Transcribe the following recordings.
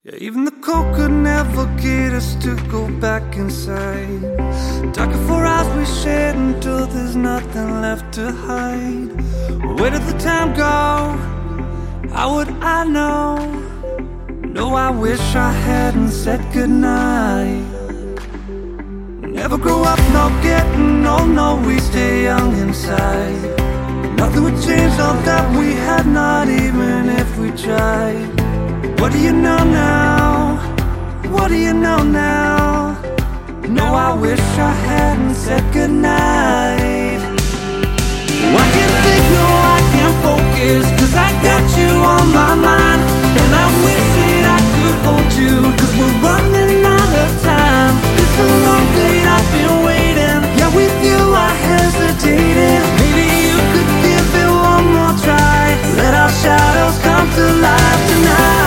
Yeah, even the cold could never get us to go back inside. Darker for hours we shared until there's nothing left to hide. Where did the time go? How would I know? No, I wish I hadn't said goodnight. Never grow up, not getting old, no, we stay young inside. Nothing would change all that we had, not even if we tried. What do you know now? What do you know now? No, I wish I hadn't said goodnight. I can't think, no, I can't focus, 'cause I got you on my mind. And I wish that I could hold you, 'cause we're running out of time. It's a long day, I've been waiting. Yeah, with you I hesitated. Maybe you could give it one more try. Let our shadows come to life tonight.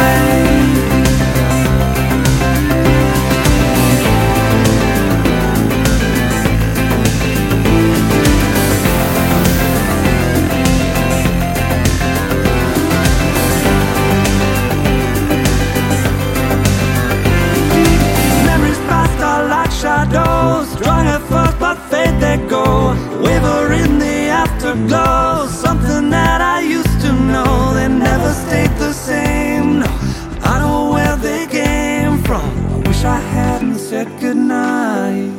Shadows, strong at first but fade they go. Waver in the afterglow. Something that I used to know, they never stayed the same. No, I know where they came from. I wish I hadn't said goodnight.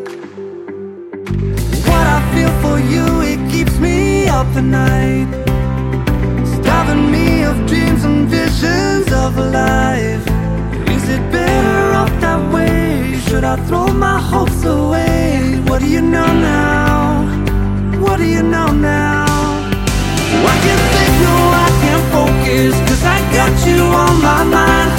What I feel for you, it keeps me up at night, starving me of dreams and visions of life. Is it better off that way? Should I throw my hopes away? What do you know now? What do you know now? I can't think, no, I can't focus, 'cause I got you on my mind.